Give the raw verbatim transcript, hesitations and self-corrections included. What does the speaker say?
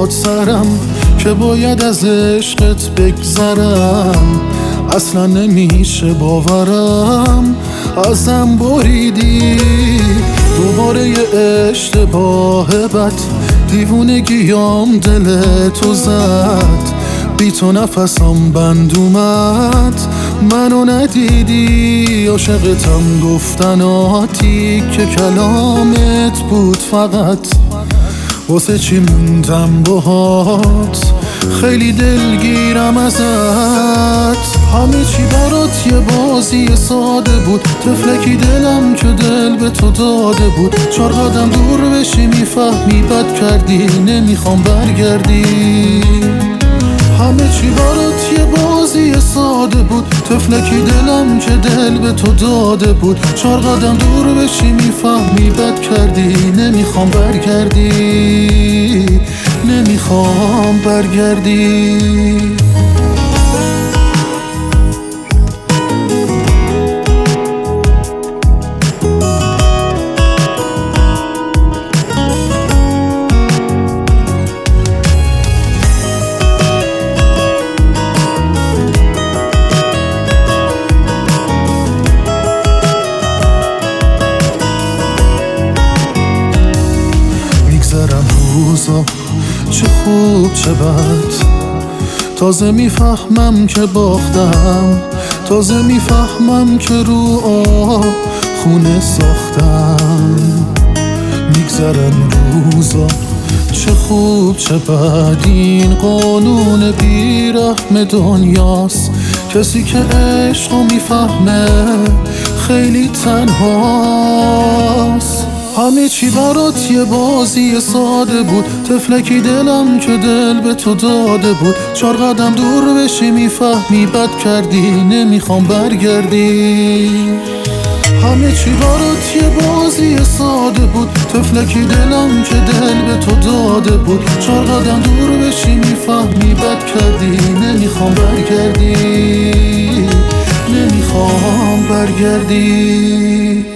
باد سرم که باید از عشقت بگذرم. اصلا نمیشه باورم ازم بریدی دوباره یه اشتباه بد، دیوونگیام دل تو زد، بی تو نفسم بند اومد، منو ندیدی. عاشقتم گفتناتی که کلامت بود فقط، واسه چی موندم باهات، خیلی دلگیرم ازت. همه چی برات یه بازی ساده بود، تفلکی دلم که دل به تو داده بود. چهار قدم دور بشی میفهمی بد کردی، نمیخوام برگردی. همه چی برات یه بازی ساده بود، تفلکی دلم که دل به تو داده بود. چهار قدم دور بشی میفهمی بد کردی، نمیخوام برگردی، نمیخوام برگردی. روزا چه خوب چه بد، تازه میفهمم که باختم، تازه میفهمم که رو آب خونه ساختم. میگذرن روزا چه خوب چه بد، این قانون بیرحم دنیاست. کسی که عشقو میفهمه خیلی تنهاست. همه چی برات یه بازی ساده بود، تفلکی دلم که دل به تو داده بود. چهار قدم دور بشی میفهمی بد کردی، نمیخوام برگردی. همه چی برات یه بازی ساده بود، تفلکی دلم که دل به تو داده بود. چهار قدم دور بشی میفهمی بد کردی، نمیخوام برگردی، نمیخوام برگردی.